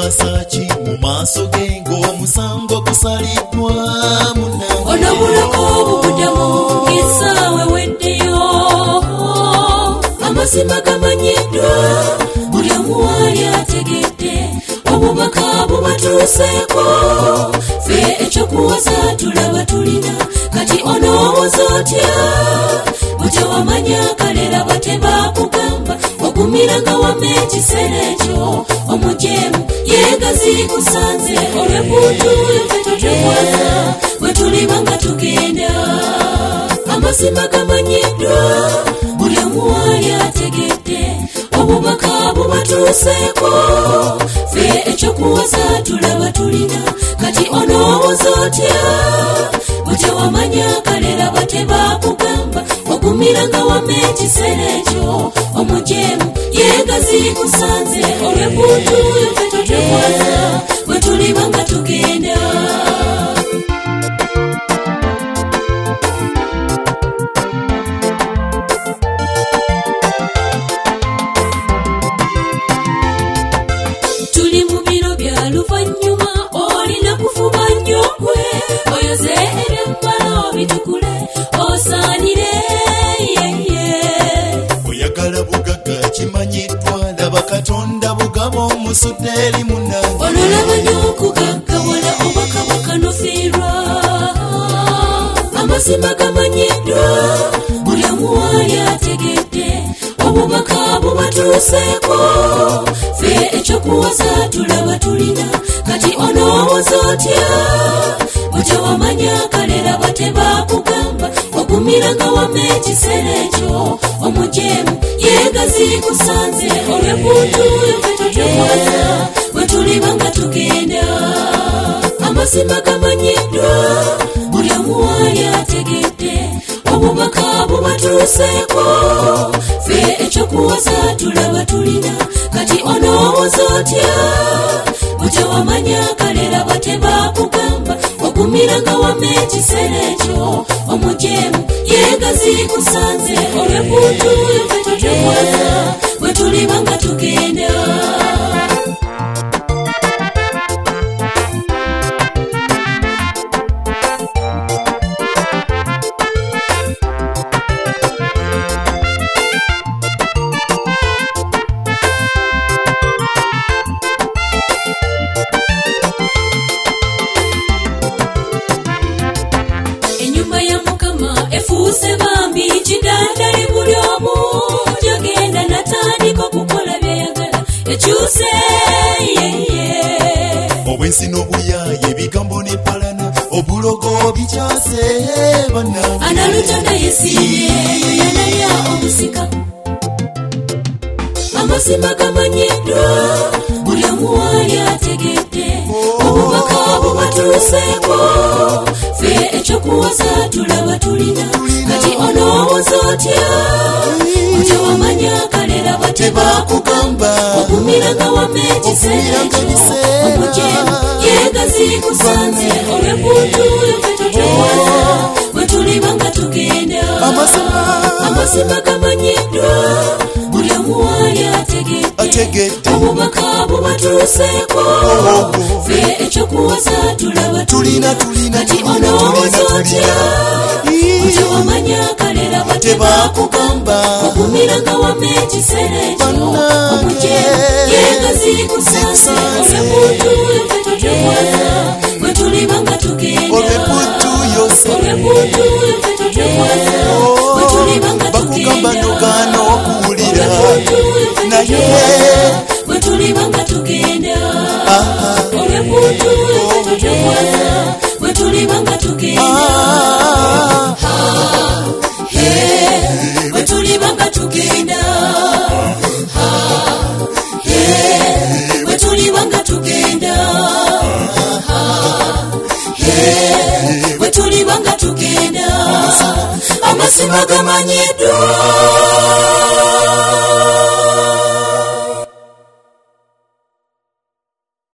Wasaki mu maaso ge ng'omusango gusaliddwa munnange. Onobulako obuddamu ng'essaawa eweddeyo. Amazima gamanyiddwa buli omu waali ategedde. Obubaka bubatuuseeko ffe ekyokuwoza tulaba tulina. Kati onowooza otya butya wamanya kalera batebakugamba ogumiranga wamma ekiseera ekyo omujeemu yeegazi kusanze olw'ebuntu ffe totwekwaza bwe tuliba nga tugenda. Amazima gamanyiddwa buli omu waali ategedde. Obubaka bubatuuseeko ffe ekyokuwoza tulaba tulina. Kati onowooza otya butya wamanya kalera batebakugamba ogumiranga wamma ekiseera ekyo omujeemu yeegazi kusanze olw'ebuntu ffe totwekwaza bwe tuliba nga tugenda. Tuli mu biro bya luvannyuma olina kufuba nnyo gwe oyoze ebyambalo bitukule osaanire oyagala bugagga kimanyiddwa laba Katonda bugaba omusudde eri munnange. ololaba nnyo okugaggawala obwakabaka nofiirwa. Amazima gamanyiddwa buli omu waali ategedde. Obubaka bubatuuseeko ffe ekyokuwoza tulaba tulina. Kati onowooza otya butya wamanya kalera batebakugamba ogumiranga wamma ekiseera ekyo omujeemu yeegazi kusanze olw'ebuntu ffe totwekwaza bwe tuliba nga tugenda. Amazima gamanyiddwa buli omu waali ategedde. Obubaka bubatuuseeko ffe ekyokuwoza tulaba tulina. Kati onowooza otya butya wamanya kalera batebakugamba ogumiranga wamma ekiseera ekyo omujeemu yeegazi kusanze olw'ebuntu ffe totwekwaza bwe tuliba nga tugenda. Ennyumba ya Mukama efuuse bambi kidandali buli omu gyagenda natandika okukola byeyagala ekyuse obwensi n'obuyaaye ebigambo n'empalana obulogo bikyase bannange. analutana yesiibye yanalya omusika. Amazima gamanyiddwa buli omu waali ategedde. Obubaka bubatuuseeko ffe ekyokuwoza tulaba tulina. Kati onowooza otya butya wamanya kalera batebakugamba ogumiranga wamma ekiseera ekyo omujeemu yeegazi kusanze olw'ebuntu ffe totwekwaza bwe tuliba nga tugenda. Amazima gamanyiddwa buli omu waali ategedde. Obubaka bubatuuseeko ffe ekyokuwoza tulaba tulina. Kati onowooza otya butya wamanya kalera batebakugamba ogumiranga wamma ekiseera ekyo omujeemu yeegazi kusanze olw'ebuntu ffe totwekwaza bwe tuliba nga tugenda. Olw'ebuntu yose olw'ebuntu ffe totwekwaza bwe tuliba nga bakugamba tugenda. nogaana okuwulira naye bwe tuliba nga tugenda. Olw'ebuntu ffe totwekwaza bwe tuliba nga tugenda. Bwe tuliba nga tugenda. Bwe tuliba nga tugenda. Bwe tuliba nga tugenda. Amazima gamanyiddwa